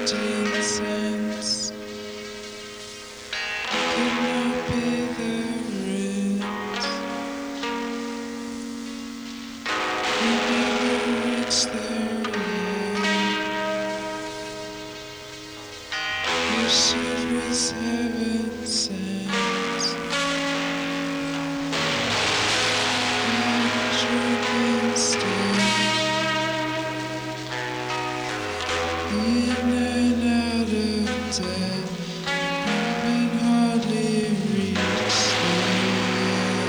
15 cents could not pay the rent. He never reached there yet. Your shit was heaven sent. I'm drunk instead. In and out of debt, and hardly reached there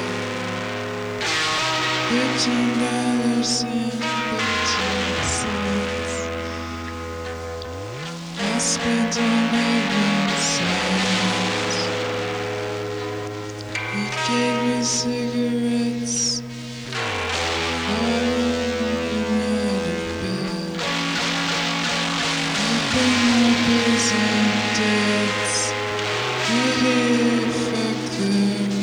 yet. $15 and 15 cents I spent on every cent. He gave me cigarettes. I wouldn't out of bed. Open my bills and debts. Fuck the